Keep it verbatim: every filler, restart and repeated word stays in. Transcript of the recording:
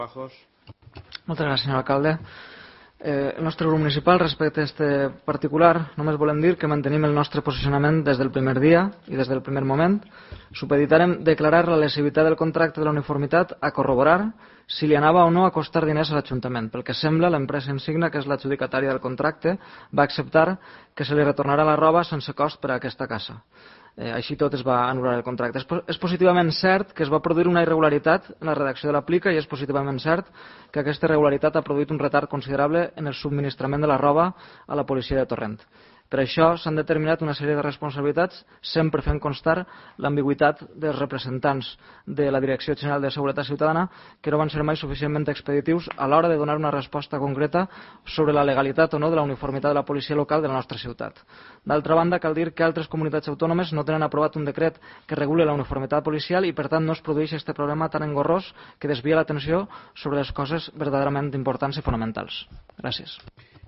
Bajos. Moltes gràcies, senyor alcalde. Eh, el nostre grup municipal, respecte a aquest particular, només volem dir que mantenim el nostre posicionament des del primer dia i des del primer moment. Supeditarem declarar la lesivitat del contracte de la uniformitat a corroborar si li anava o no a costar diners a l'Ajuntament. Pel que sembla, l'empresa insignia, que és l'adjudicatària del contracte, va acceptar que se li retornarà la roba sense cost per a aquesta casa. Eh, així tot es va anul·lar el contracte. És, és positivament cert que es va produir una irregularitat en la redacció de l'aplica i és positivament cert que aquesta irregularitat ha produït un retard considerable en el subministrament de la roba a la policia de Torrent. Per això s'han determinat una sèrie de responsabilitats, sempre fent constar l'ambigüitat dels representants de la Direcció General de Seguretat Ciutadana, que no van ser mai suficientment expeditius a l'hora de donar una resposta concreta sobre la legalitat o no de la uniformitat de la policia local de la nostra ciutat. D'altra banda, cal dir que altres comunitats autònomes no tenen aprovat un decret que regule la uniformitat policial i, per tant, no es produeix aquest problema tan engorrós que desvia l'atenció sobre les coses verdaderament importants i fonamentals. Gràcies.